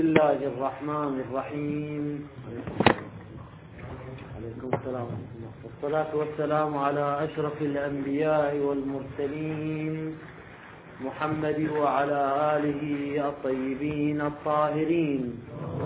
الله الرحمن الرحيم. عليكم السلام. والصلاة والسلام على أشرف الأنبياء والمرسلين محمد وعلى آله الطيبين الطاهرين.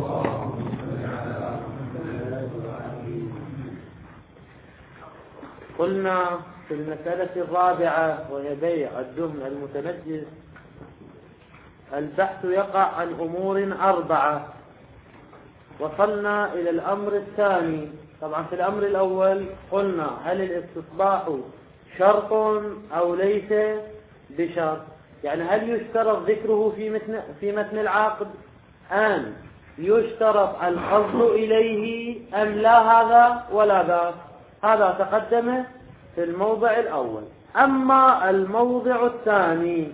قلنا في المسألة الرابعة وهي بيع الدهن المتنجس البحث يقع عن أمور 4. وصلنا إلى الأمر الثاني. طبعا في الأمر الأول قلنا هل الاستصباح شرط أو ليس بشرط، يعني هل يشترط ذكره في متن العقد أم يشترط القصد إليه أم لا هذا ولا ذاك. هذا تقدم في الموضع الأول. أما الموضع الثاني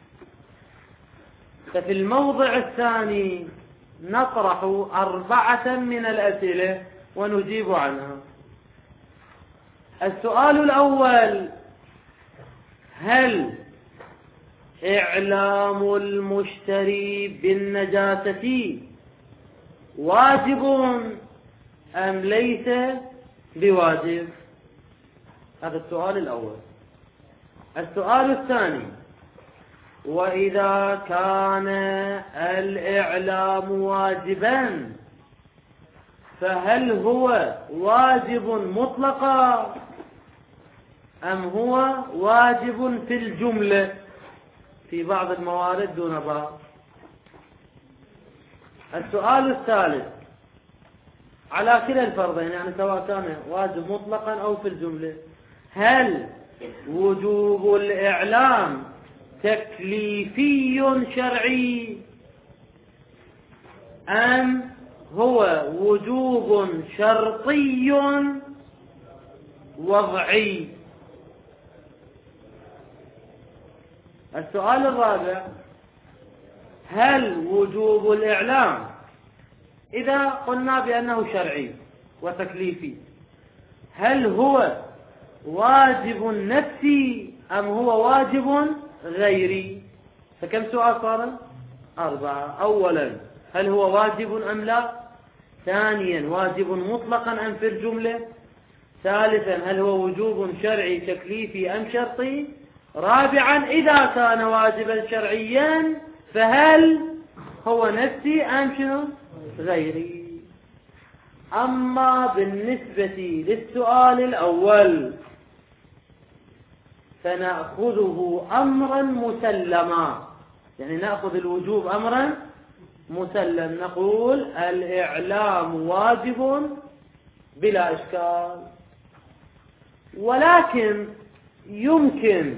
ففي الموضع الثاني نطرح 4 من الأسئلة ونجيب عنها. السؤال الأول: هل إعلام المشتري بالنجاسة واجب أم ليس بواجب؟ هذا السؤال الأول. السؤال الثاني: وإذا كان الإعلام واجبا فهل هو واجب مطلقا أم هو واجب في الجملة في بعض الموارد دون بعض؟ السؤال الثالث: على كلا الفرضين، يعني سواء كان واجب مطلقا أو في الجملة، هل وجوب الإعلام تكليفي شرعي أم هو وجوب شرطي وضعي؟ السؤال الرابع: هل وجوب الإعلام إذا قلنا بأنه شرعي وتكليفي هل هو واجب نفسي أم هو واجب غيري؟ فكم سؤال صار؟ 4. أولا: هل هو واجب أم لا؟ ثانيا: واجب مطلقا أم في الجملة؟ ثالثا: هل هو وجوب شرعي تكليفي أم شرطي؟ رابعا: إذا كان واجبا شرعيا فهل هو نفسي أم شنو غيري؟ أما بالنسبة للسؤال الأول فنأخذه أمرا مسلما، يعني نأخذ الوجوب أمرا مسلم. نقول الإعلام واجب بلا إشكال، ولكن يمكن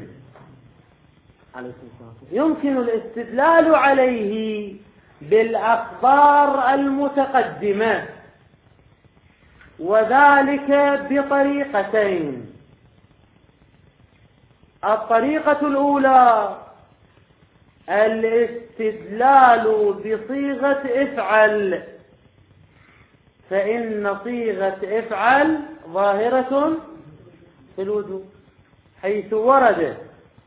الاستدلال عليه بالأخبار المتقدمة، وذلك بطريقتين. الطريقة الأولى الاستدلال بصيغة افعل، فإن صيغة افعل ظاهرة في الوجوب، حيث ورد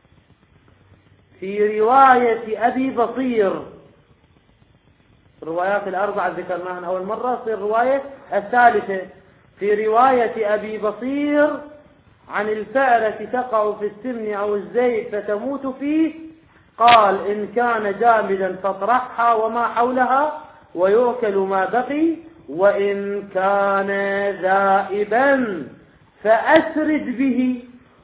في رواية أبي بصير، الروايات 4 ذكرناها أول مرة، في الرواية الثالثة في رواية أبي بصير عن الفأرة تقع في السمن أو الزيت فتموت فيه، قال: إن كان جامدا فاطرحها وما حولها ويؤكل ما بقي، وإن كان ذائبا فأسرد به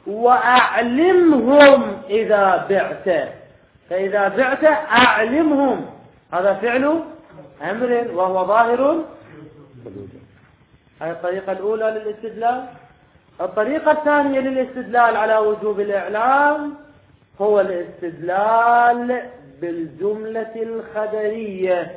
وأعلمهم إذا بعت. فإذا بعت أعلمهم، هذا فعل أمر وهو ظاهر. هذه الطريقة الأولى للاستدلال. الطريقة الثانية للاستدلال على وجوب الإعلام هو الاستدلال بالجملة الخبرية،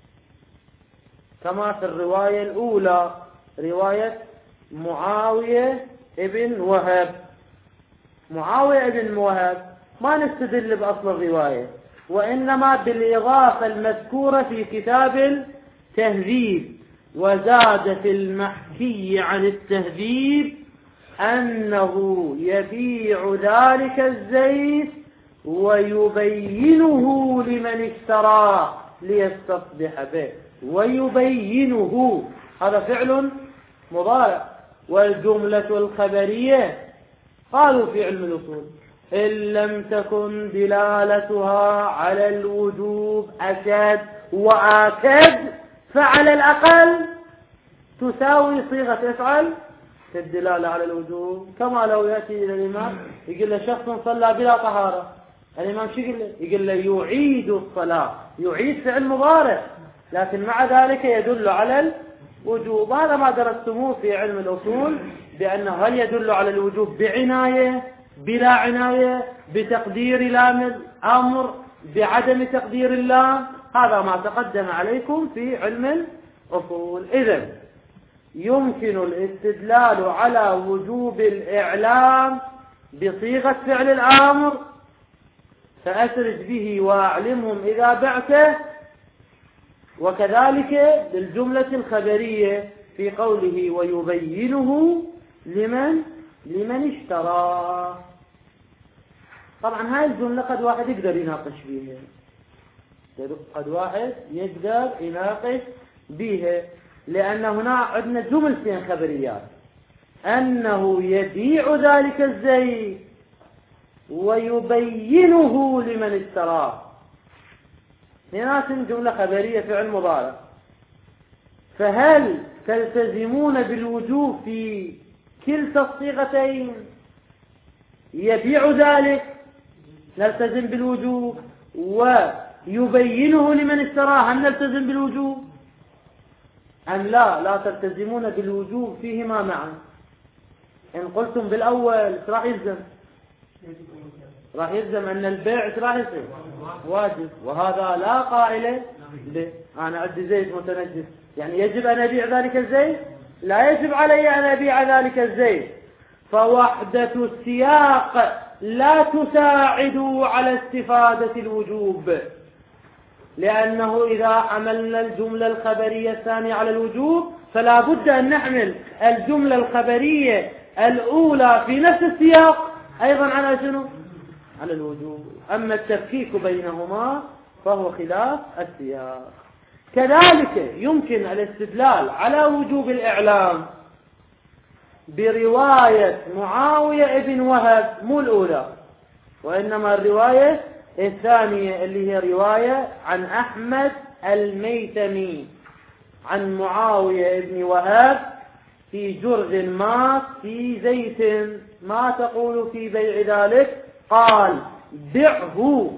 كما في الرواية الأولى، رواية معاوية ابن وهب. معاوية ابن وهب ما نستدل بأصل الرواية، وإنما بالإضافة المذكورة في كتاب التهذيب. وزاد في المحكي عن التهذيب أنه يبيع ذلك الزيت ويبينه لمن اشتراه ليستصبح به. ويبينه هذا فعل مضارع. والجملة الخبرية قالوا في علم الأصول إن لم تكن دلالتها على الوجوب أشد وآكد فعلى الأقل تساوي صيغة افعل في الدلالة على الوجوب. كما لو يأتي إلى الإمام يقول له شخص صلى بلا طهارة، الإمام شو يقول له؟ يقول له يعيد الصلاة. يعيد فعل مضارع لكن مع ذلك يدل على الوجوب. هذا ما درستموه في علم الأصول، بأنه هل يدل على الوجوب بعناية بلا عناية، بتقدير لام الأمر، بعدم تقدير اللام. هذا ما تقدم عليكم في علم الأصول. إذن يمكن الاستدلال على وجوب الإعلام بصيغة فعل الأمر فأسرج به وأعلمهم إذا بعته، وكذلك للجملة الخبرية في قوله ويبينه لمن اشترى. طبعا هاي الجملة قد واحد يقدر يناقش بيها، قد واحد يقدر يناقش بيها، لأن هنا عندنا جملتين خبريات: أنه يبيع ذلك الزيت ويبينه لمن اشتراه. هنا جملة خبرية فعل مضارع. فهل تلتزمون بالوجوب في كلتا الصيغتين؟ يبيع ذلك نلتزم بالوجوب، ويبينه لمن اشتراه هل نلتزم بالوجوب أم لا تلتزمون بالوجوب فيهما معا؟ إن قلتم بالأول راح يلزم أن البيع راح يصير واجب، وهذا لا قائل به. أنا عندي زيت متنجس، يعني يجب أن أبيع ذلك الزيت؟ لا يجب علي أن أبيع ذلك الزيت. فوحدة السياق لا تساعد على استفادة الوجوب، لأنه إذا حملنا الجملة الخبرية الثانية على الوجوب فلا بد أن نحمل الجملة الخبرية الأولى في نفس السياق أيضا على شنو؟ على الوجوب. أما التفكيك بينهما فهو خلاف السياق. كذلك يمكن الاستدلال على وجوب الإعلام برواية معاوية ابن وهب، مو الأولى وإنما الرواية الثانية اللي هي رواية عن أحمد الميتمي عن معاوية ابن وهب في جرذ مات في زيت، ما تقول في بيع ذلك؟ قال بعه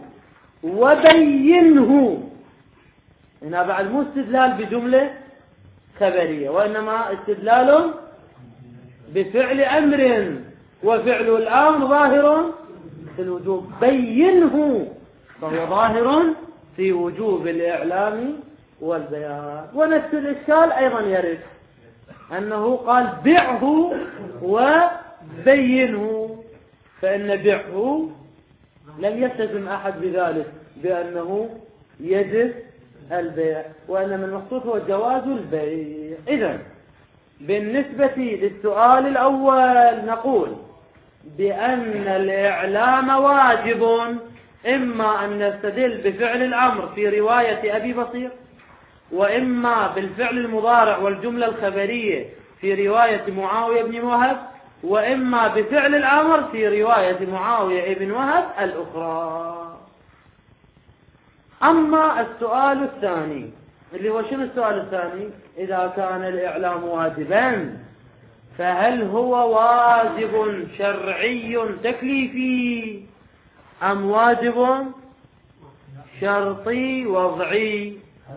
وبينه. هنا بعد مو استدلال بجملة خبرية، وإنما استدلال بفعل أمر، وفعل الأمر ظاهر في الوجوب. بينه فهو ظاهر في وجوب الإعلام والبيان. ونفس الإشكال أيضا يرد أنه قال بعه وبينه، فإن بعه لم يلتزم أحد بذلك بأنه يجب البيع، وإنما المقصود هو جواز البيع. إذن بالنسبة للسؤال الأول نقول بأن الإعلام واجب، إما أن نستدل بفعل الأمر في رواية أبي بصير، وإما بالفعل المضارع والجملة الخبرية في رواية معاوية بن وهب، وإما بفعل الأمر في رواية معاوية بن وهب الأخرى. أما السؤال الثاني اللي هو شنو السؤال الثاني؟ إذا كان الإعلام واجبا فهل هو واجب شرعي تكليفي أم واجب شرطي وضعي؟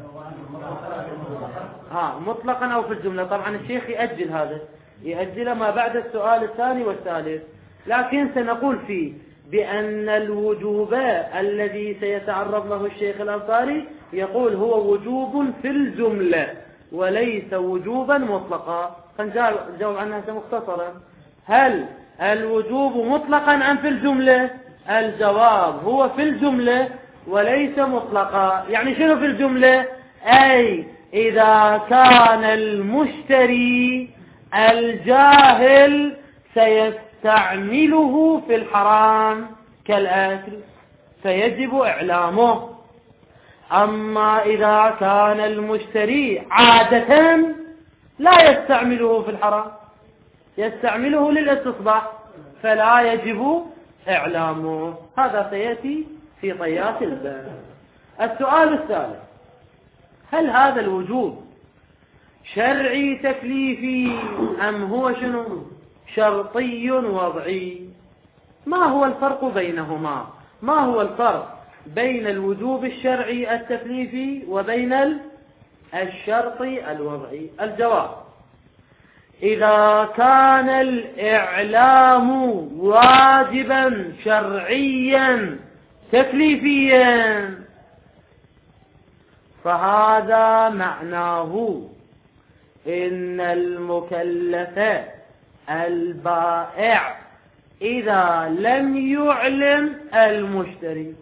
مطلقا أو في الجملة. طبعا الشيخ يأجل هذا، يأجل ما بعد السؤال الثاني والثالث، لكن سنقول فيه بأن الوجوب الذي سيتعرض له الشيخ الأنصاري يقول هو وجوب في الجملة وليس وجوبا مطلقا. فنجاوب عنها مختصرا: هل الوجوب مطلقا أم في الجملة؟ الجواب هو في الجملة وليس مطلقا. يعني شنو في الجملة؟ أي إذا كان المشتري الجاهل سيستعمله في الحرام كالأكل فيجب إعلامه، أما إذا كان المشتري عادة لا يستعمله في الحرام، يستعمله للاستصباح، فلا يجب إعلامه. هذا سيأتي في طيات الباب. السؤال الثالث: هل هذا الوجوب شرعي تكليفي أم هو شنو؟ شرطي وضعي؟ ما هو الفرق بينهما؟ ما هو الفرق بين الوجوب الشرعي التكليفي وبين الشرطي الوضعي؟ الجواب: إذا كان الإعلام واجبا شرعيا تكليفيا فهذا معناه إن المكلف البائع إذا لم يعلم المشتري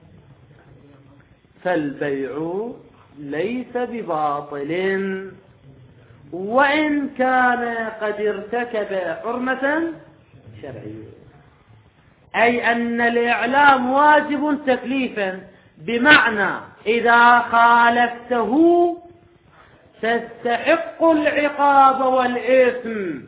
فالبيع ليس بباطل، وإن كان قد ارتكب حرمة شرعية. أي أن الإعلام واجب تكليفا، بمعنى إذا خالفته تستحق العقاب والإثم،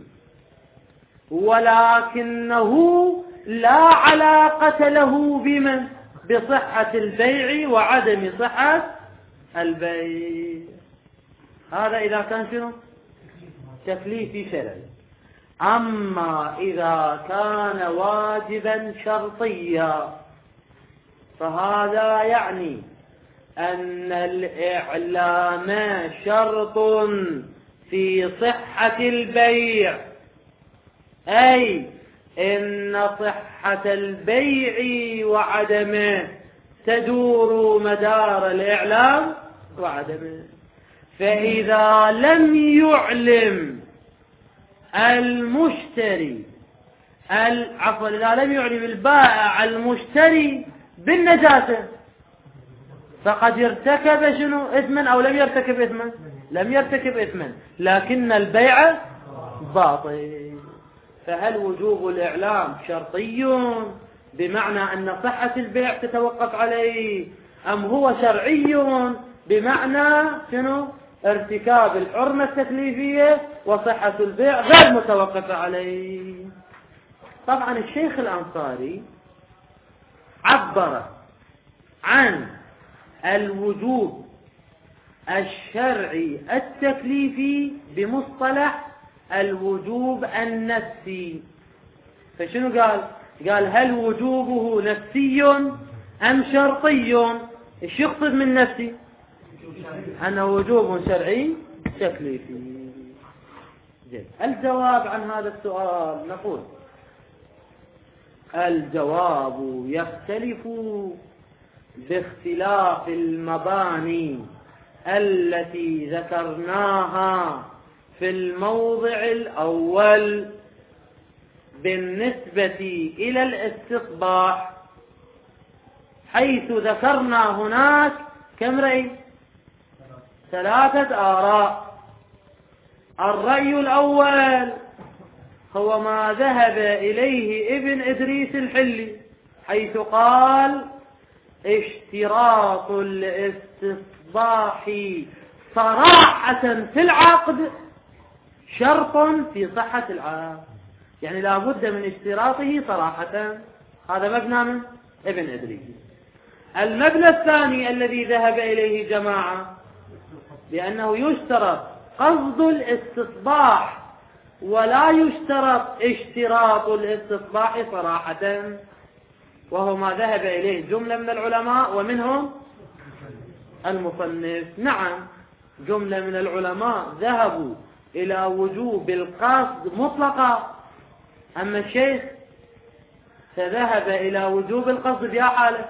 ولكنه لا علاقة له بمن؟ بصحة البيع وعدم صحة البيع. هذا إذا كان شنو؟ تكليفي شرعي. أما إذا كان واجبا شرطيا فهذا يعني أن الإعلام شرط في صحة البيع، أي إن صحة البيع وعدمه تدور مدار الإعلام وعدمه. فإذا لم يعلم المشتري إذا لم يعلم البائع المشتري بالنجاسة فقد ارتكب شنو؟ إثما أو لم يرتكب إثما؟ لم يرتكب إثما، لكن البيع باطل. فهل وجوب الإعلام شرطي بمعنى أن صحة البيع تتوقف عليه، أم هو شرعي بمعنى شنو؟ ارتكاب الحرمة التكليفية وصحة البيع غير متوقفة عليه. طبعا الشيخ الأنصاري عبر عن الوجوب الشرعي التكليفي بمصطلح الوجوب النفسي. فشنو قال؟ قال هل وجوبه نفسي أم شرطي؟ ايش يقصد من نفسي؟ أنه وجوب شرعي تكليفي. جيد. الجواب عن هذا السؤال نقول: الجواب يختلف باختلاف المباني التي ذكرناها في الموضع الأول بالنسبة إلى الاستصباح، حيث ذكرنا هناك كم رأي؟ 3 آراء. الرأي الأول هو ما ذهب إليه ابن إدريس الحلي، حيث قال: اشتراط الاستصباح صراحة في العقد شرط في صحة العقد، يعني لا بد من اشتراطه صراحة. هذا مبنى من ابن إدريس. المبنى الثاني الذي ذهب إليه جماعة بأنه يشترط قصد الاستصباح ولا يشترط اشتراط الاستصباح صراحة، وهو ما ذهب إليه جملة من العلماء ومنهم المصنف. نعم، جملة من العلماء ذهبوا إلى وجوب القصد مطلقا، أما الشيخ فذهب إلى وجوب القصد في حالة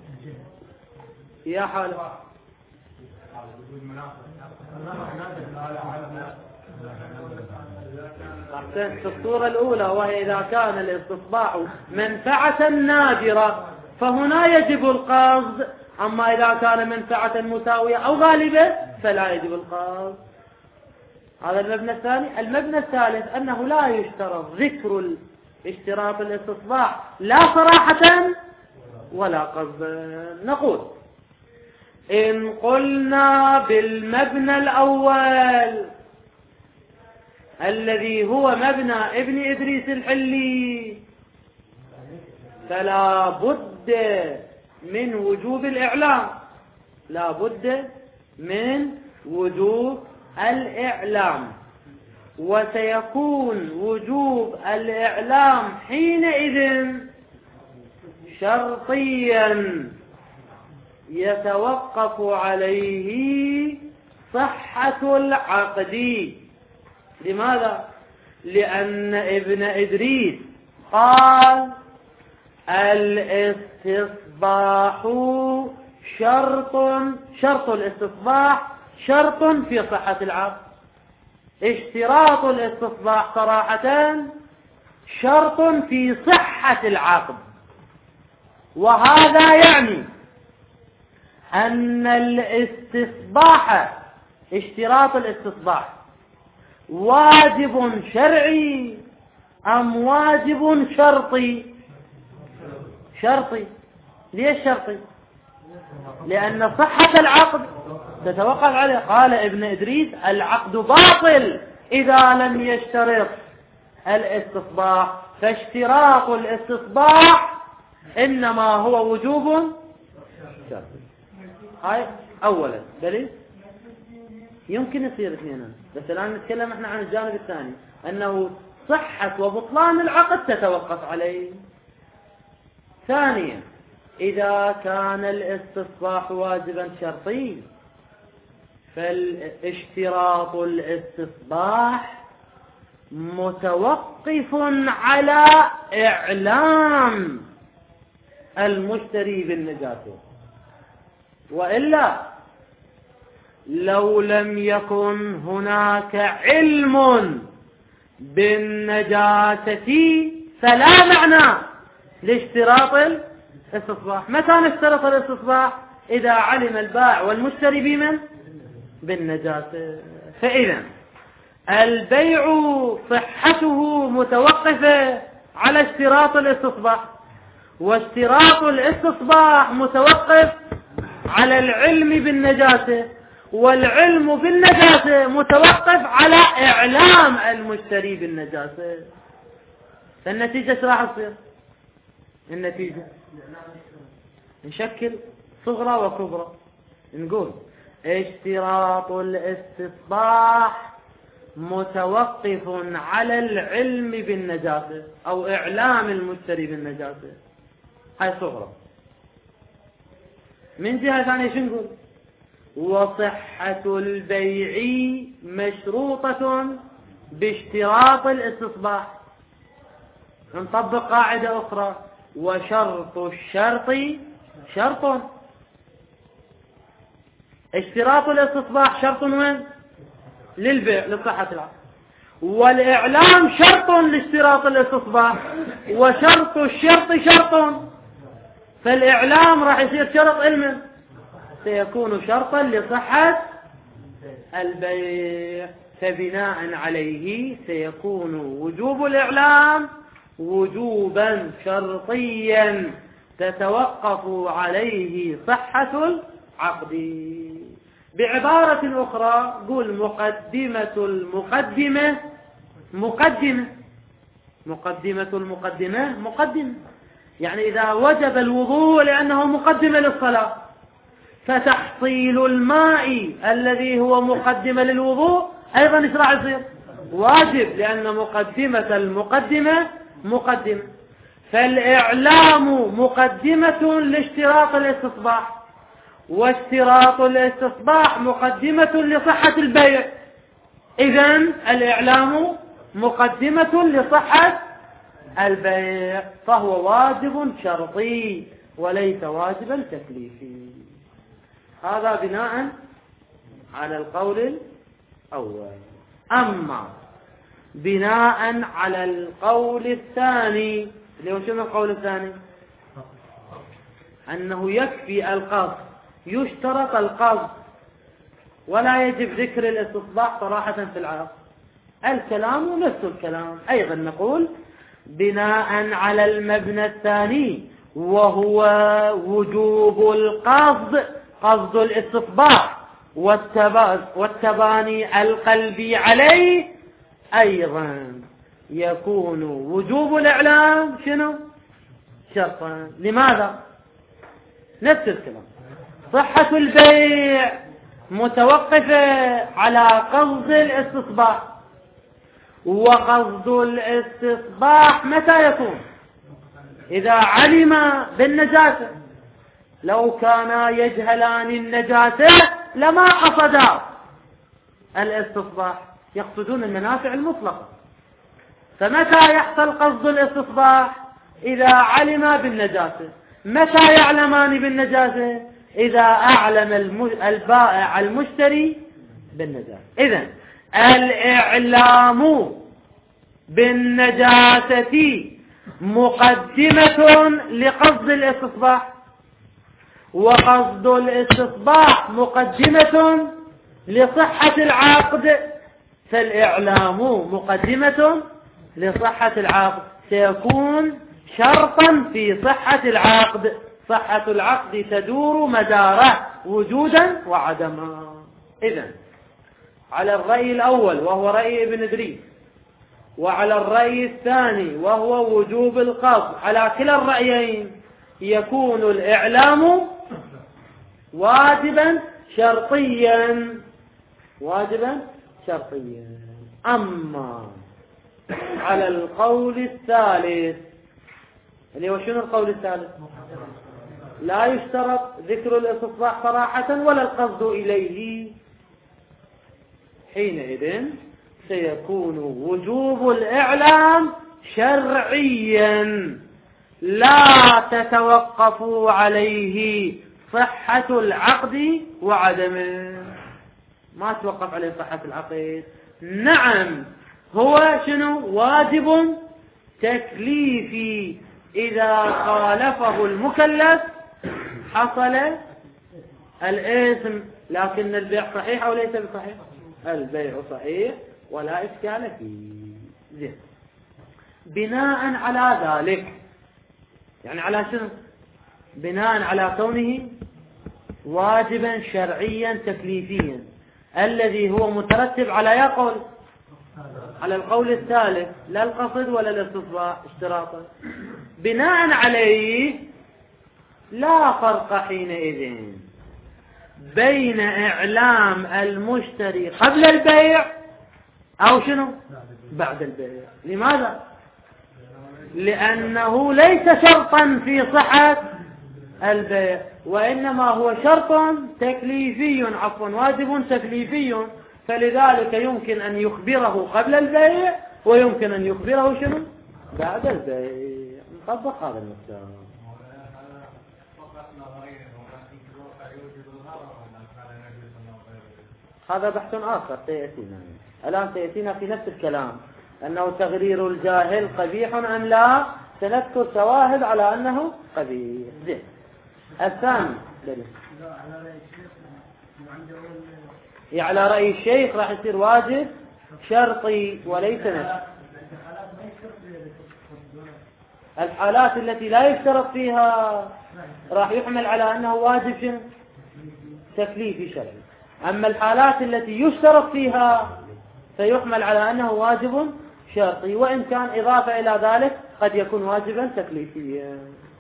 في الصورة الأولى، وهي إذا كان الاستصباح منفعة نادرة فهنا يجب القصد، أما إذا كان منفعة مساوية أو غالبة فلا يجب القصد. هذا المبنى الثاني. المبنى الثالث أنه لا يشترط ذكر اشتراط الاستصباح لا صراحة ولا قصدا. نقول: إن قلنا بالمبنى الأول الذي هو مبنى ابن إدريس الحلي فلا بد من وجوب الإعلام، لا بد من وجوب الإعلام، وسيكون وجوب الإعلام حينئذ شرطيا يتوقف عليه صحة العقد. لماذا؟ لأن ابن إدريس قال الاستصباح شرط الاستصباح شرط في صحة العقد. اشتراط الاستصباح صراحة شرط في صحة العقد، وهذا يعني أن الاستصباح اشتراط الاستصباح واجب شرعي أم واجب شرطي؟ شرطي. ليش شرطي؟ لأن صحة العقد تتوقف عليه. قال ابن إدريس العقد باطل إذا لم يشترط الاستصباح، فاشتراط الاستصباح إنما هو وجوب شرطي. هاي أولا دليل. يمكن يصير اثنين، بس الآن نتكلم احنا عن الجانب الثاني أنه صحة وبطلان العقد تتوقف عليه. ثانيا إذا كان الاستصباح واجبا شرطي فالاشتراط الاستصباح متوقف على إعلام المشتري بالنجاسة، وإلا لو لم يكن هناك علم بالنجاسة فلا معنى لاشتراط الاستصباح. متى نشترط الاستصباح؟ إذا علم البائع والمشتري بمن؟ بالنجاسة. فإذا البيع صحته متوقفة على اشتراط الاستصباح، واشتراط الاستصباح متوقف على العلم بالنجاسة، والعلم بالنجاسة متوقف على إعلام المشتري بالنجاسة. فالنتيجة ايش راح تصير؟ النتيجة نشكل صغرى وكبرى، نقول اشتراط الاستصباح متوقف على العلم بالنجاسة أو إعلام المشتري بالنجاسة. هاي صغرى. من جهة ثانية شو نقول؟ وصحة البيع مشروطة باشتراط الاستصباح. نطبق قاعدة أخرى: وشرط الشرط شرط. اشتراط الاستصباح شرط وين؟ للبيع لصحة العقد، والإعلام شرط لاشتراط الاستصباح، وشرط الشرط شرط. فالإعلام راح يصير شرط علم، سيكون شرطا لصحة البيع، فبناء عليه سيكون وجوب الإعلام وجوبا شرطيا تتوقف عليه صحة العقد. بعبارة أخرى قول مقدمة المقدمة مقدمة، يعني إذا وجب الوضوء لأنه مقدمة للصلاة، فتحصيل الماء الذي هو مقدمة للوضوء أيضا إيش راح يصير؟ واجب، لأن مقدمة المقدمة مقدمة. فالإعلام مقدمة لاشتراط الاستصباح، واشتراط الاستصباح مقدمة لصحة البيع. إذن الإعلام مقدمة لصحة البيع، فهو واجب شرطي وليس واجبا تكليفي. هذا بناء على القول الأول. أما بناء على القول الثاني، اللي هو شنو القول الثاني؟ أنه يكفي القصد، يشترط القصد ولا يجب ذكر الاستصباح صراحة في العقد. الكلام نفس الكلام. أيضا نقول بناء على المبنى الثاني وهو وجوب القصد قصد الاستصباح والتباني القلبي عليه أيضا يكون وجوب الإعلام شنو؟ شرطا. لماذا؟ نفس الكلام. صحة البيع متوقفة على قصد الاستصباح، وقصد الاستصباح متى يكون؟ إذا علم بالنجاسة. لو كانا يجهلان النجاسة لما قصدا الاستصباح، يقصدون المنافع المطلقة. فمتى يحصل قصد الاستصباح؟ إذا علم بالنجاسة. متى يعلمان بالنجاسة؟ إذا أعلم البائع المشتري بالنجاسة. إذن الإعلام بالنجاسة مقدمة لقصد الاستصباح، وقصد الاستصباح مقدمة لصحة العقد، فالإعلام مقدمة لصحة العقد سيكون شرطا في صحة العقد. صحة العقد تدور مداره وجودا وعدما. إذن على الرأي الأول وهو رأي ابن إدريس، وعلى الرأي الثاني وهو وجوب القصد، على كلا الرأيين يكون الإعلام واجبا شرطيا. واجبا شرطيا. أما على القول الثالث اللي هو شنو القول الثالث؟ لا يشترط ذكر الاستصباح صراحة ولا القصد إليه، حينئذ سيكون وجوب الإعلام شرعيا لا تتوقف عليه صحة العقد وعدمه. ما توقف عليه صحة العقد. نعم هو شنو؟ واجب تكليفي. إذا خالفه المكلف حصل الإثم. لكن البيع صحيح أو ليس بصحيح؟ البيع صحيح ولا إشكال فيه. زين. بناء على ذلك، يعني على شنو؟ بناء على كونه واجبا شرعيا تكليفيا، الذي هو مترتب على يا قول، على القول الثالث، لا القصد ولا الاستصباح اشتراطا. بناء عليه لا فرق حينئذ بين إعلام المشتري قبل البيع أو شنو بعد البيع. لماذا؟ لأنه ليس شرطا في صحة البيع، وإنما هو شرط تكليفي، عفوا واجب تكليفي، فلذلك يمكن أن يخبره قبل البيع ويمكن أن يخبره شنو بعد البيع. نطبق هذا المثال. هذا بحث آخر سيأتينا الآن، سيأتينا في نفس الكلام أنه تغرير الجاهل قبيح أم لا. سنذكر شواهد على أنه قبيح. زين. الثاني على رأي الشيخ راح يصير واجب شرطي وليس نفسي. الحالات التي لا يشترط فيها راح يحمل على أنه واجب تكليفي شرعي. أما الحالات التي يشترط فيها فيحمل على أنه واجب شرطي، وإن كان إضافة إلى ذلك قد يكون واجبا تكليفيا.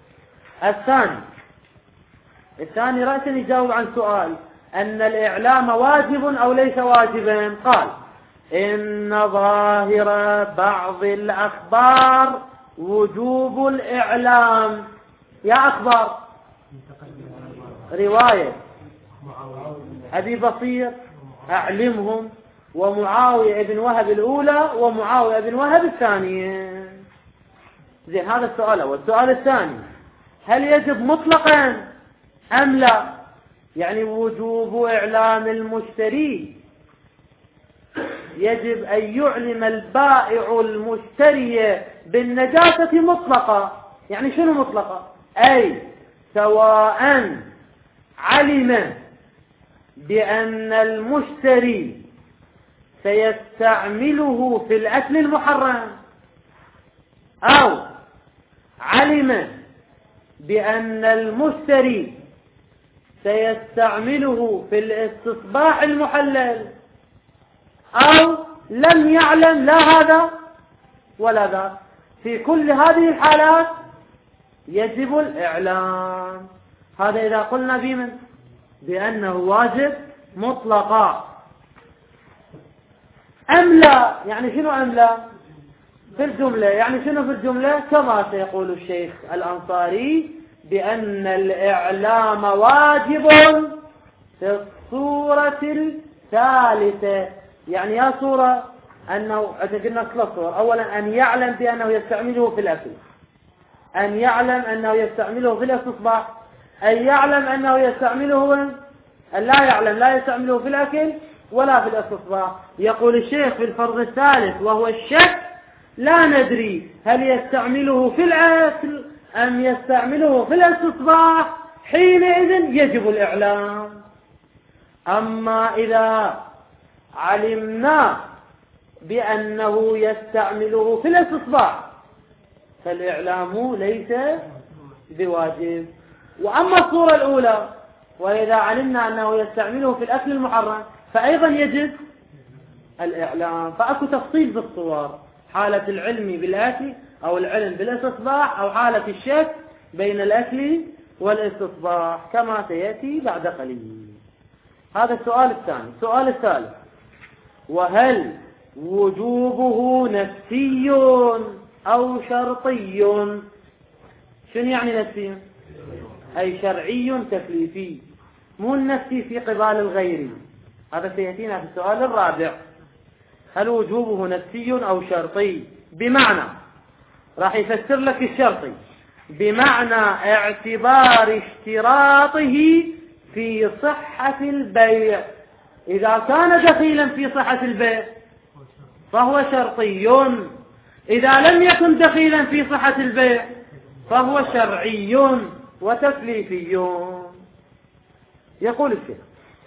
الثاني رأسا يجاوب عن سؤال أن الإعلام واجب أو ليس واجبا. قال إن ظاهر بعض الأخبار وجوب الإعلام. يا أخبار رواية أبي بصير أعلمهم، ومعاوية بن وهب الأولى ومعاوية بن وهب الثانية. زين، هذا السؤال الأول. السؤال الثاني، هل يجب مطلقا أم لا؟ يعني وجوب إعلام المشتري، يجب أن يعلم البائع المشتري بالنجاسة مطلقة. يعني شنو مطلقة؟ أي سواء علم بأن المشتري سيستعمله في الأكل المحرم، أو علم بأن المشتري سيستعمله في الاستصباح المحلل، أو لم يعلم لا هذا ولا ذا. في كل هذه الحالات يجب الإعلام. هذا إذا قلنا بأنه واجب مطلقا. أم لا؟ يعني شنو أم لا في الجملة؟ يعني شنو في الجملة؟ كما سيقول الشيخ الأنصاري بأن الإعلام واجب في الصورة الثالثة. يعني يا صورة أنه قلنا ثلاث صور. أولا أن يعلم بأنه يستعمله في الأكل، أن يعلم أنه يستعمله في الاستصباح، أن يعلم أنه يستعمله، أن لا يعلم لا يستعمله في الأكل ولا في الاستصباح. يقول الشيخ في الفرض الثالث وهو الشك لا ندري هل يستعمله في الأكل أم يستعمله في الاستصباح، حينئذ يجب الإعلام. أما إذا علمنا بأنه يستعمله في الاستصباح فالإعلام ليس بواجب. وأما الصورة الأولى وإذا علمنا أنه يستعمله في الأكل المحرم فأيضا يجب الإعلام. فأكو تفصيل بالصور: حالة العلم بالأكل أو العلم بالاستصباح، أو حالة الشك بين الأكل والاستصباح كما سيأتي بعد قليل. هذا السؤال الثاني. السؤال الثالث: وهل وجوبه نفسي أو شرطي؟ شنو يعني نفسي؟ أي شرعي تكليفي، مو النفسي في قبال الغير. هذا سيأتينا في السؤال الرابع. هل وجوبه نفسي أو شرطي؟ بمعنى، راح يفسر لك الشرطي بمعنى اعتبار اشتراطه في صحة البيع. إذا كان دخيلا في صحة البيع فهو شرطي، إذا لم يكن دخيلا في صحة البيع فهو شرعي وتكليفي. يقول الشيخ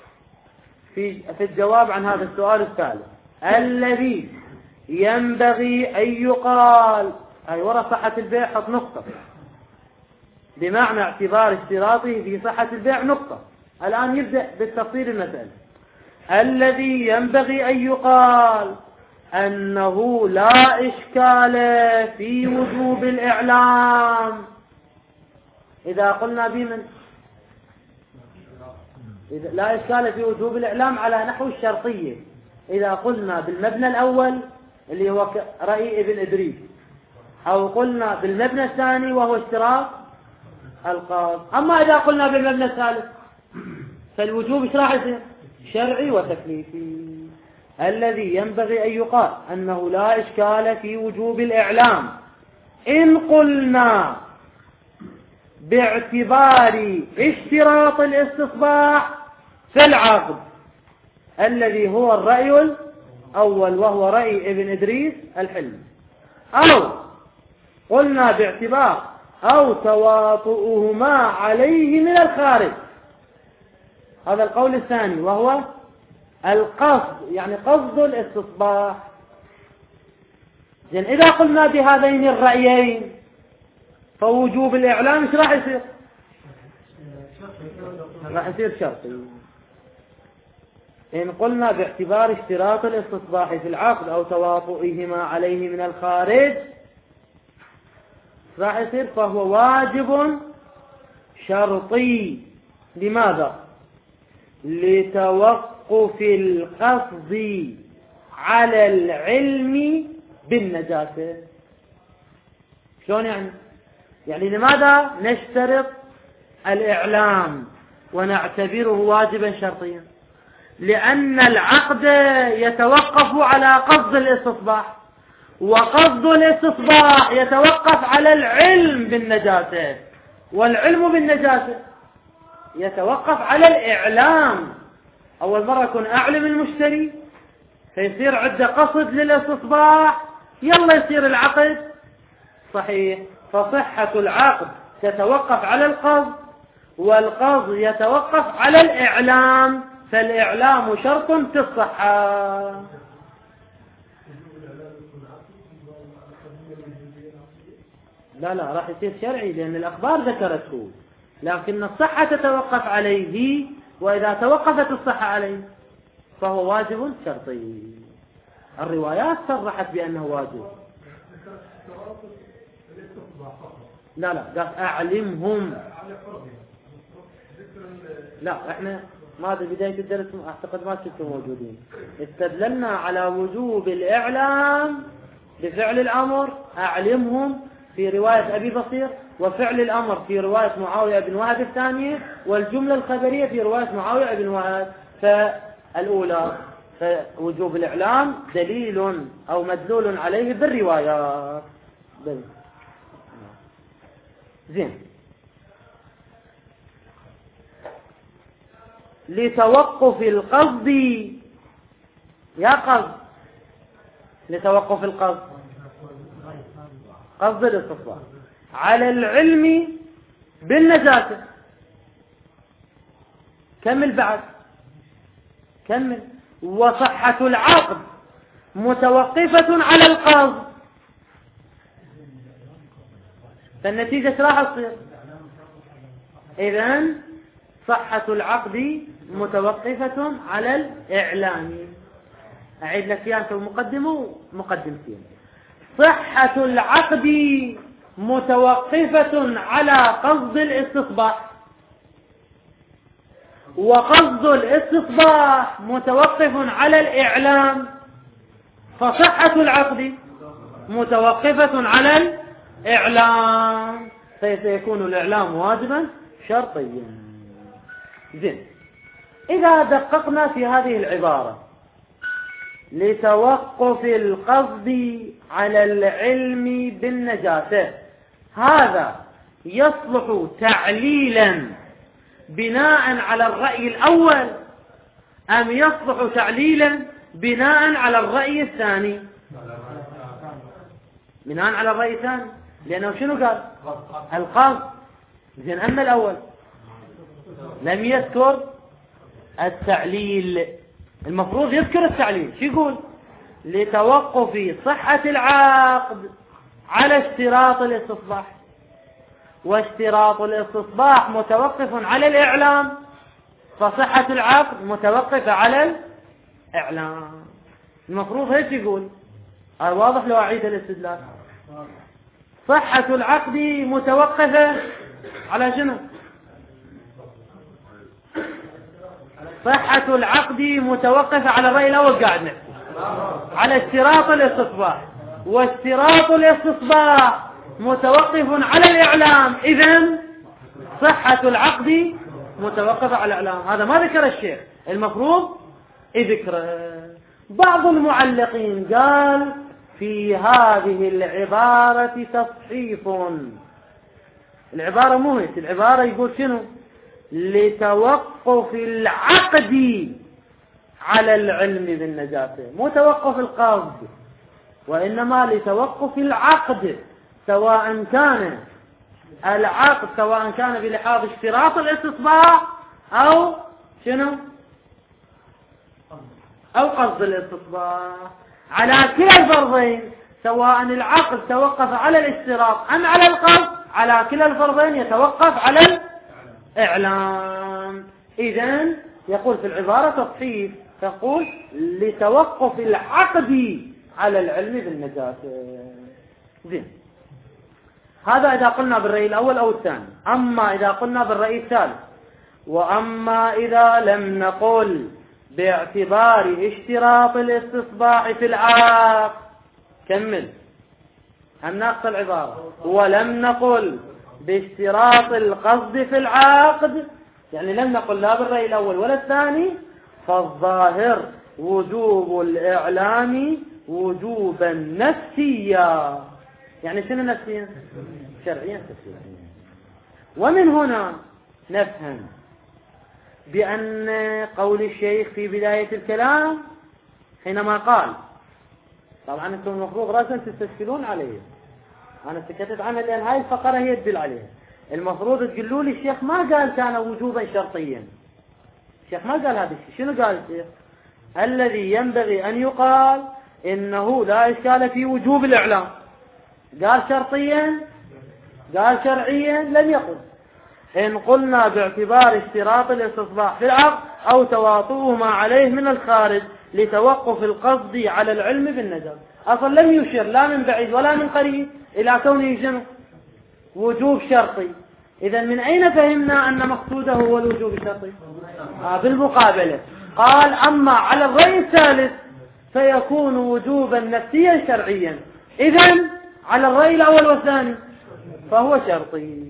في الجواب عن هذا السؤال الثالث: الذي ينبغي أن يقال، أي وراء صحة البيع حط نقطة، بمعنى اعتبار اشتراطه في صحة البيع نقطة. الآن يبدأ بالتفصيل المسألة. الذي ينبغي أن يقال أنه لا إشكال في وجوب الإعلام. إذا قلنا إذا لا إشكال في وجوب الإعلام على نحو الشرطية، إذا قلنا بالمبنى الأول اللي هو رأي ابن إدريس، أو قلنا بالمبنى الثاني وهو اشتراط القاضي. أما إذا قلنا بالمبنى الثالث فالوجوب ايش راح يصير؟ شرعي وتكليفي. الذي ينبغي أن يقال أنه لا إشكال في وجوب الإعلام إن قلنا باعتبار اشتراط الاستصباح في العقد، الذي هو الرأي الأول وهو رأي ابن إدريس الحلمي، أو قلنا باعتبار أو تواطؤهما عليه من الخارج. هذا القول الثاني وهو القصد، يعني قصد الاستصباح. إذن إذا قلنا بهذين الرأيين فوجوب الإعلام ايش راح يصير؟ راح يصير شرطي. إن قلنا باعتبار اشتراط الاستصباح في العقد أو تواطؤهما عليه من الخارج راح يصير فهو واجب شرطي. لماذا؟ لتوقف القصد على العلم بالنجاسة. شلون يعني؟ يعني لماذا نشترط الإعلام ونعتبره واجبا شرطيا؟ لأن العقد يتوقف على قصد الاستصباح، وقصد الاستصباح يتوقف على العلم بالنجاسة، والعلم بالنجاسة يتوقف على الإعلام. أول مرة يكون أعلم المشتري فيصير عنده قصد للاستصباح، يلا يصير العقد صحيح. فصحة العقد تتوقف على القصد، والقصد يتوقف على الإعلام، فالإعلام شرط في الصحة. لا راح يصير شرعي لأن الأخبار ذكرته. لكن الصحة تتوقف عليه، وإذا توقفت الصحة عليه فهو واجب شرطي. الروايات صرحت بأنه واجب. لا قال أعلمهم. لا احنا ماذا بداية الدرس اعتقد ما كنتم موجودين. استدللنا على وجوب الإعلام بفعل الأمر أعلمهم في رواية أبي بصير، وفعل الأمر في رواية معاوية بن وهب الثانية، والجملة الخبرية في رواية معاوية بن وهب. فالأولى فوجوب الإعلام دليل أو مدلول عليه بالروايات. زين. لتوقف القصد، يا قصد لتوقف القصد قصد الاستصلاح على العلم بالنجاسة. كمل بعد كمل. وصحة العقد متوقفة على القصد. فالنتيجة راح تصير إذن صحة العقد متوقفة على الإعلام. أعيد لك إياها مقدمة مقدمتين. صحة العقد متوقفة على قصد الاستصباح، وقصد الاستصباح متوقف على الإعلام، فصحة العقد متوقفة على الإعلام، فسيكون الإعلام واجبا شرطيا. زين. إذا دققنا في هذه العبارة لتوقف القصد على العلم بالنجاسة، هذا يصلح تعليلا بناء على الرأي الأول أم يصلح تعليلا بناء على الرأي الثاني؟ بناء على الرأي الثاني، لأنه شنو قال؟ القصد. زين. أما الأول لم يذكر التعليل، المفروض يذكر التعليل. شو يقول؟ لتوقف صحة العقد على اشتراط الاستصباح، واشتراط الاستصباح متوقف على الإعلام، فصحة العقد متوقفة على الإعلام. المفروض هيك يقول. واضح لو أعيد الاستدلال؟ صحة العقد متوقفة على شنو؟ صحة العقد متوقفة على الرأي الأول قاعد نحكي على اشتراط الاستصباح، واشتراط الاستصباح متوقف على الإعلام، إذن صحة العقد متوقفة على الإعلام. هذا ما ذكر الشيخ، المفروض يذكره. بعض المعلقين قال في هذه العبارة تصحيف. العبارة مو هيك، العبارة يقول شنو؟ لتوقف العقد على العلم بالنجاسة، مو توقف القصد، وإنما لتوقف العقد، سواء كان العقد سواء كان بلحاظ اشتراط الاستصباح أو شنو أو قصد الاستصباح. على كلا الفرضين، سواء العقد توقف على الاشتراط أم على القصد، على كلا الفرضين يتوقف على الإعلام. إذن يقول في العبارة تصحيف، تقول لتوقف العقد على العلم بالنجاسة. زين. هذا إذا قلنا بالرأي الأول أو الثاني. أما إذا قلنا بالرأي الثالث، وأما إذا لم نقل باعتبار اشتراط الاستصباح في العقد، كمل هم ناقص العبارة، ولم نقل باشتراط القصد في العقد، يعني لم نقل لا بالرأي الأول ولا الثاني، فالظاهر وجوب الإعلام وجوبا نفسيا. يعني شنو نفسيا؟ شرعيا نفسيا. ومن هنا نفهم بأن قول الشيخ في بداية الكلام حينما قال، طبعا انتم المفروض رأسا تستشكلون عليه، أنا سكتت عنها لأن هاي الفقرة هي تدل عليها. المفروض تقولوا لي الشيخ ما قال كان وجوبا شرطيا. الشيخ ما قال هذا الشيء. شنو قال الشيخ؟ الذي ينبغي أن يقال إنه لا إشكال في وجوب الإعلام. قال شرطيا؟ قال شرعيا؟ لم يقل. إن قلنا باعتبار اشتراط الاستصباح في العقد أو تواطؤه ما عليه من الخارج لتوقف القصد على العلم بالنظر. أصلا لم يشير لا من بعيد ولا من قريب إلى كونه جنس وجوب شرطي. إذا من أين فهمنا أن مقصوده هو الوجوب الشرطي؟ بالمقابلة قال أما على الرأي الثالث فيكون وجوبا نفسيا شرعيا. إذن على الرأي الأول والثاني فهو شرطي.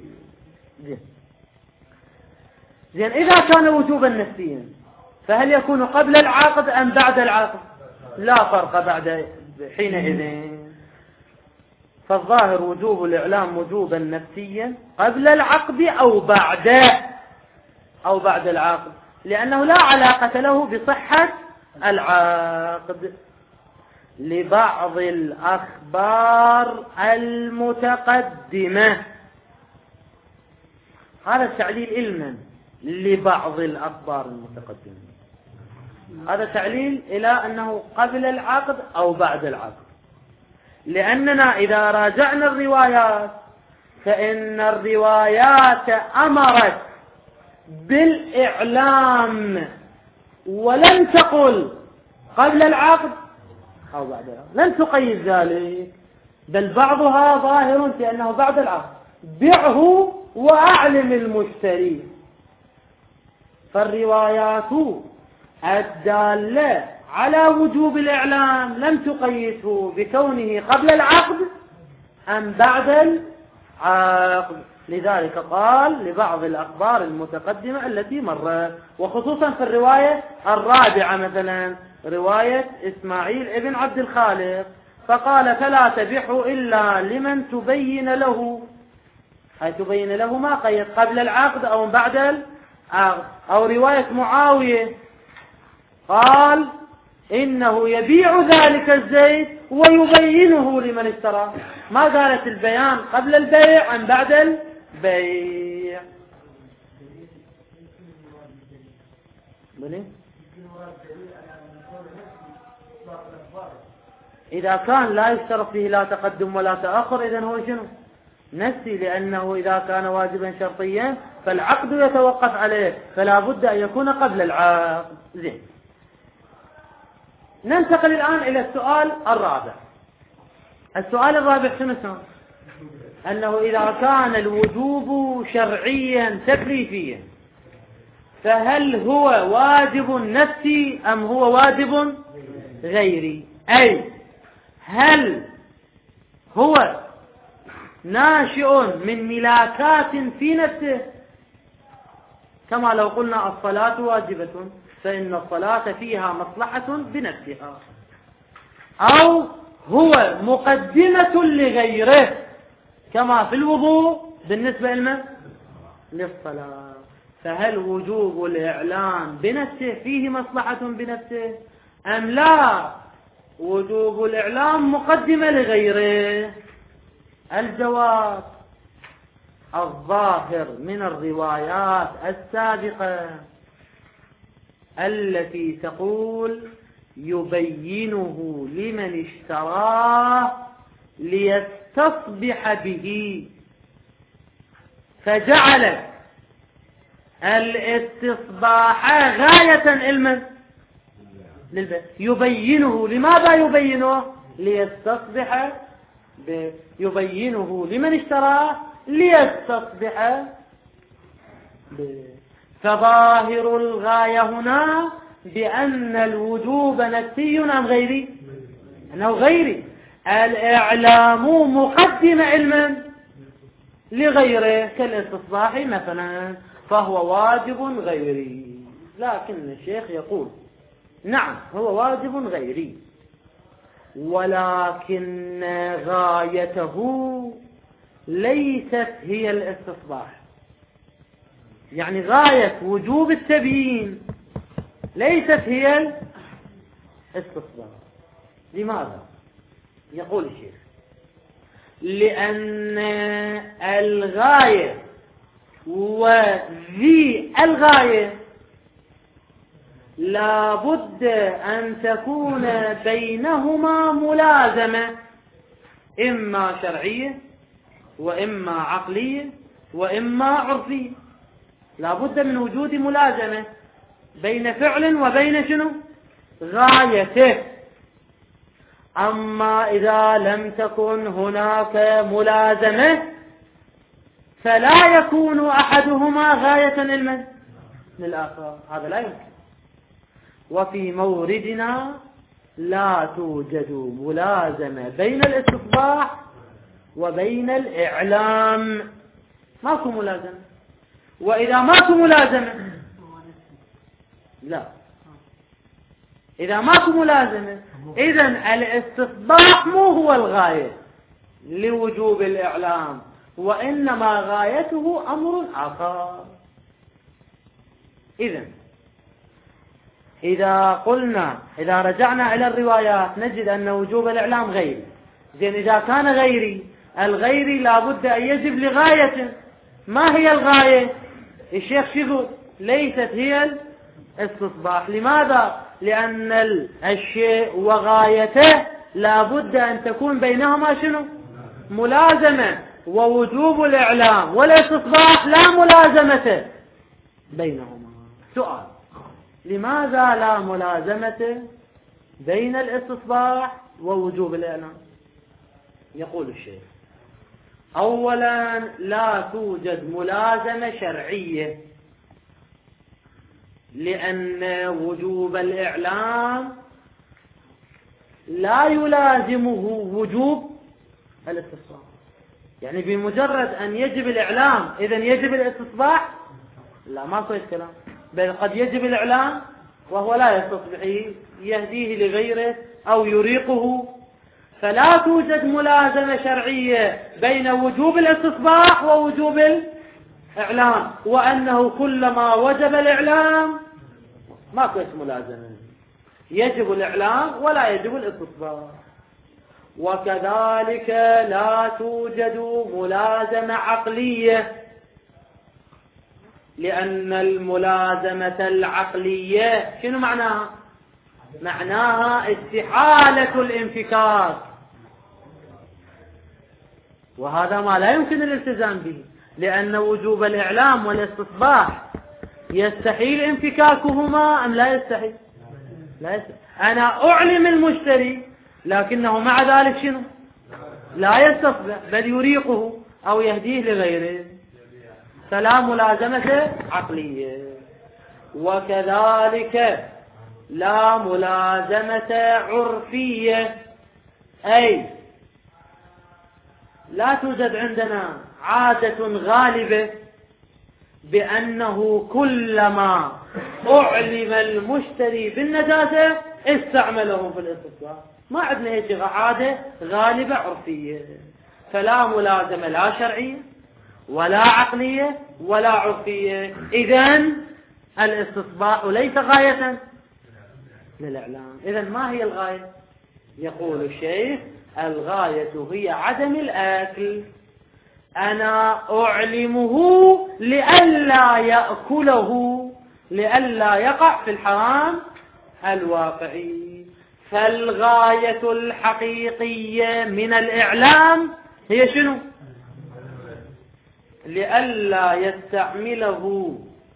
زين إذا كان وجوبا نفسيا فهل يكون قبل العقد أم بعد العقد؟ لا فرق بعد حينئذ. فالظاهر وجوب الإعلام وجوبا نفسيا قبل العقد أو بعد العقد، لأنه لا علاقة له بصحة العقد. لبعض الأخبار المتقدمة، هذا التعليل علما لبعض الأخبار المتقدمة، هذا تعليل إلى أنه قبل العقد أو بعد العقد. لأننا إذا راجعنا الروايات فإن الروايات أمرت بالإعلام ولم تقل قبل العقد أو بعد العقد، لم تقيد ذلك، بل بعضها ظاهر في أنه بعد العقد، بعه وأعلم المشتري. فالروايات الدالة على وجوب الإعلام لم تقيده بكونه قبل العقد أم بعد العقد. لذلك قال لبعض الأخبار المتقدمة التي مرت، وخصوصا في الرواية الرابعة مثلا رواية إسماعيل ابن عبد الخالق، فقال فلا تبيحوا إلا لمن تبين له، أي تبين له ما قيد قبل العقد أو بعد العقد. أو رواية معاوية قال إنه يبيع ذلك الزيت ويبينه لمن اشترى، ما قالت البيان قبل البيع أم بعد البيع. إذا كان لا يشترط فيه لا تقدم ولا تأخر إذن هو شنو؟ نفسي، لأنه إذا كان واجبا شرطيا فالعقد يتوقف عليه، فلا بد أن يكون قبل العقد. زين، ننتقل الآن إلى السؤال الرابع. السؤال الرابع شنو؟ أنه إذا كان الوجوب شرعيا تكليفيا فهل هو واجب نفسي أم هو واجب غيري؟ أي هل هو ناشئ من ملاكات في نفسه، كما لو قلنا الصلاة واجبة فإن الصلاة فيها مصلحة بنفسها، أو هو مقدمة لغيره كما في الوضوء بالنسبة للصلاة. فهل وجوب الإعلام بنفسه فيه مصلحة بنفسه أم لا وجوب الإعلام مقدمة لغيره؟ الجواب الظاهر من الروايات السابقة التي تقول يبينه لمن اشتراه ليستصبح به، فجعلت الاستصباح غاية علما للبيع. يبينه، لماذا يبينه؟ ليستصبح به، يبينه لمن اشتراه ليستصبح به. فظاهر الغاية هنا بأن الوجوب نفسي أم غيري؟ أنه غيري. الإعلام مقدم علما لغيره كالاستصباح مثلا، فهو واجب غيري. لكن الشيخ يقول نعم هو واجب غيري، ولكن غايته ليست هي الاستصباح. يعني غاية وجوب التبيين ليست هي الاستصباح. لماذا؟ يقول الشيخ لأن الغاية وذي الغاية لا بد أن تكون بينهما ملازمة، إما شرعية وإما عقلية وإما عرفية. لا بد من وجود ملازمة بين فعل وبين شنو؟ غايته. أما إذا لم تكن هناك ملازمة فلا يكون أحدهما غاية للآخر، هذا لا يمكن. وفي موردنا لا توجد ملازمة بين الاستصباح وبين الإعلام، ماكو ملازمة. وإذا ماكو ملازمة، لا، إذا ماكو ملازمة إذن الاستصباح مو هو الغاية لوجوب الإعلام، وإنما غايته أمر آخر. إذن إذا رجعنا إلى الروايات نجد أن وجوب الإعلام غيري. زين، إذا كان غيري، الغيري لابد أن يجب لغاية. ما هي الغاية؟ الشيخ يقول ليست هي الاستصباح. لماذا؟ لأن الشيء وغايته لابد أن تكون بينهما شنو؟ ملازمة. ووجوب الإعلام والاستصباح لا ملازمة بينهما. سؤال: لماذا لا ملازمة بين الاستصباح ووجوب الإعلام؟ يقول الشيخ: أولا لا توجد ملازمة شرعية، لأن وجوب الإعلام لا يلازمه وجوب الاستصباح. يعني بمجرد أن يجب الإعلام إذن يجب الاستصباح؟ لا، ما كويس كلام. بل قد يجب الإعلام وهو لا يستصبح، يهديه لغيره أو يريقه. فلا توجد ملازمة شرعية بين وجوب الاستصباح ووجوب الإعلام، وأنه كلما وجب الإعلام ما كويس ملازمة، يجب الإعلام ولا يجب الاستصباح. وكذلك لا توجد ملازمة عقلية، لأن الملازمة العقلية شنو معناها؟ معناها استحالة الانفكاك، وهذا ما لا يمكن الالتزام به، لأن وجوب الإعلام والاستصباح يستحيل انفكاكهما أم لا يستحيل؟ لا يستحيل. أنا أعلم المشتري لكنه مع ذلك شنو؟ لا يستصبح، بل يريقه أو يهديه لغيره. فلا ملازمة عقلية. وكذلك لا ملازمة عرفية، أي لا توجد عندنا عادة غالبة بأنه كلما أعلم المشتري بالنجاسة استعمله في الاستصباح. ما عندنا هيك عادة غالبة عرفية. فلا ملازمة لا شرعية ولا عقلية ولا عرفية. إذن الاستصباح ليس غاية للإعلام. إذن ما هي الغاية؟ يقول الشيخ: الغاية هي عدم الأكل. أنا أعلمه لئلا يأكله، لئلا يقع في الحرام الواقعي. فالغاية الحقيقية من الإعلام هي شنو؟ لئلا يستعمله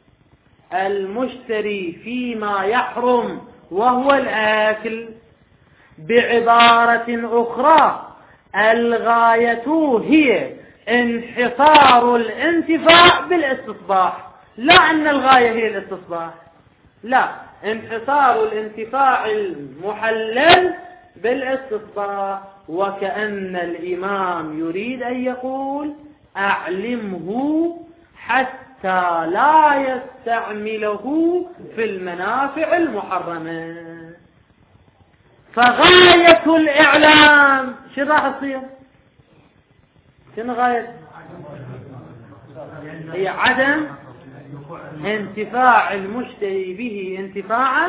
المشتري فيما يحرم وهو الآكل. بعبارة أخرى، الغاية هي انحصار الانتفاع بالاستصباح، لا أن الغاية هي الاستصباح، لا، انحصار الانتفاع المحلل بالاستصباح. وكأن الإمام يريد أن يقول: أعلمه حتى لا يستعمله في المنافع المحرمة. فغاية الإعلام شو راح تصير؟ شنو غاية؟ هي عدم انتفاع المشتري به انتفاعا.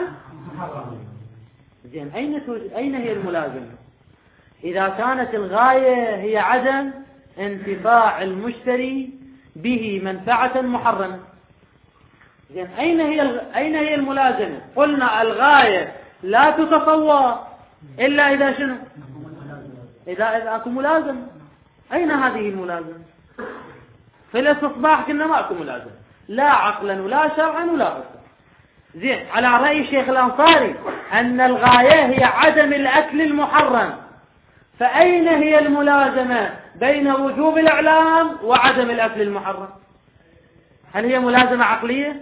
زين، أين هي الملازمة؟ إذا كانت الغاية هي عدم انتفاع المشتري به منفعة محرمة، زين أين هي الملازمة؟ قلنا الغاية لا تتصور إلا إذا شنو؟ إذا أكو ملازمة. أين هذه الملازمة؟ في الاستصباح كنا ما أكو ملازمة، لا عقلا ولا شرعا ولا عرفا. زين، على رأي الشيخ الأنصاري أن الغاية هي عدم الأكل المحرم، فأين هي الملازمة بين وجوب الإعلام وعدم الأكل المحرم؟ هل هي ملازمة عقلية؟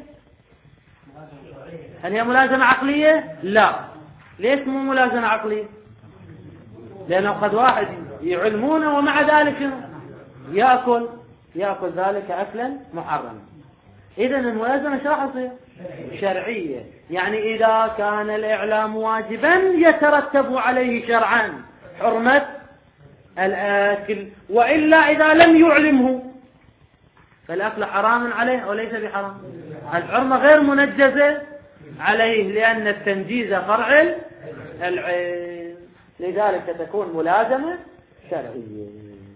هل هي ملازمة عقلية؟ لا. ليش مو ملازمة عقلية؟ لأنه قد واحد يعلمونه ومع ذلك يأكل ذلك أكلا محرما. إذن الملازمة شو راح تصير؟ شرعية. يعني إذا كان الإعلام واجبا يترتب عليه شرعا حرمة الأكل، وإلا إذا لم يعلمه فالأكل حرام عليه وليس بحرام. الحرمة غير منجزة عليه لأن التنجيز فرع العين، لذلك تكون ملازمة شرعية.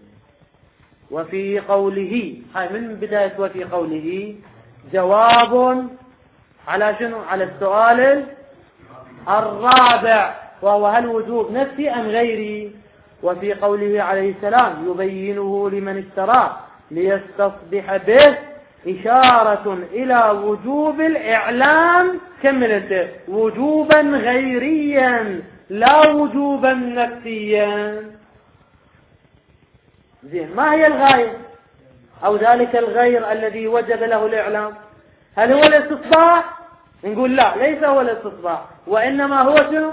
وفي قوله، هاي من بداية وفي قوله جواب على شنو؟ على السؤال الرابع، وهو هل وجوب نفسي أم غيري؟ وفي قوله عليه السلام يبينه لمن اشتراه ليستصبح به إشارة إلى وجوب الإعلام، كمل انت، وجوبا غيريا لا وجوبا نفسيا. زين، ما هي الغاية أو ذلك الغير الذي وجب له الإعلام؟ هل هو الاستصباح؟ نقول لا، ليس هو الاستصباح، وإنما هو شنو؟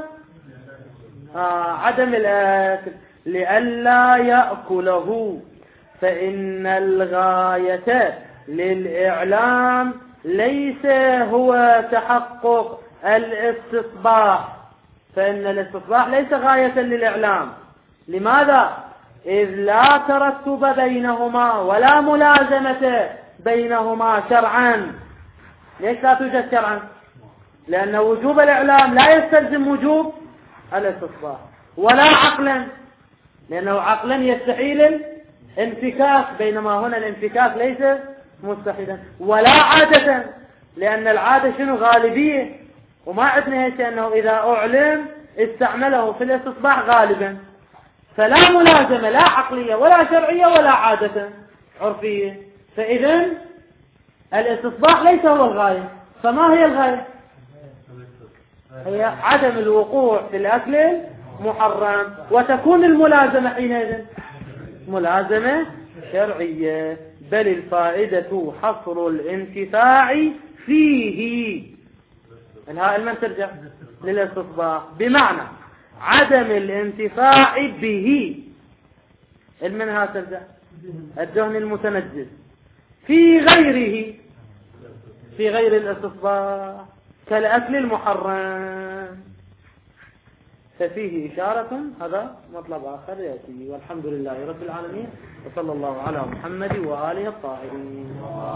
عدم الأكل لئلا يأكله. فإن الغاية للإعلام ليس هو تحقق الاستصباح، فإن الاستصباح ليس غاية للإعلام. لماذا؟ إذ لا ترتب بينهما ولا ملازمة بينهما شرعا. ليش لا توجد شرعا؟ لأن وجوب الإعلام لا يستلزم وجوب الاستصباح، ولا عقلا، لأنه عقلا يستحيل الانفكاك، بينما هنا الانفكاك ليس مستحيلا، ولا عادة، لأن العادة شنو؟ غالبية، وما عندنا هيك أنه إذا أعلم استعمله في الاستصباح غالبا. فلا ملازمة لا عقلية ولا شرعية ولا عادة عرفية. فإذن الاستصباح ليس هو الغاية. فما هي الغاية؟ هي عدم الوقوع في الأكل محرم، وتكون الملازمة حينئذ ملازمة شرعية. بل الفائدة حصر الانتفاع فيه. الهاء المن ترجع للاستصباح، بمعنى عدم الانتفاع به. المنها ترجع الدهن المتنجس في غيره، في غير الاستصباح كالأكل المحرم، ففيه إشارة. هذا مطلب آخر يأتي. والحمد لله رب العالمين، وصلى الله على محمد وآله الطاهرين.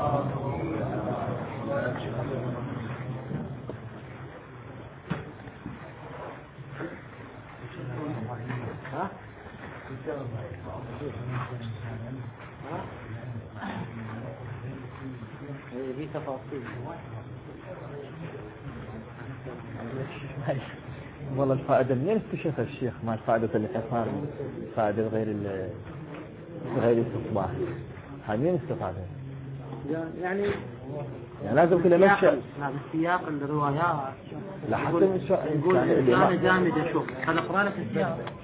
في تفاصيل والله الفائدة منين اكتشف الشيخ ما الفائدة اللي صار فائدة غير الاستصباح؟ هاي مين استفادها؟ يعني لازم كده مشي بالسياق الروايات. لحتى نقول إنسان جامد. شوف أنا أقرأ لك السياق.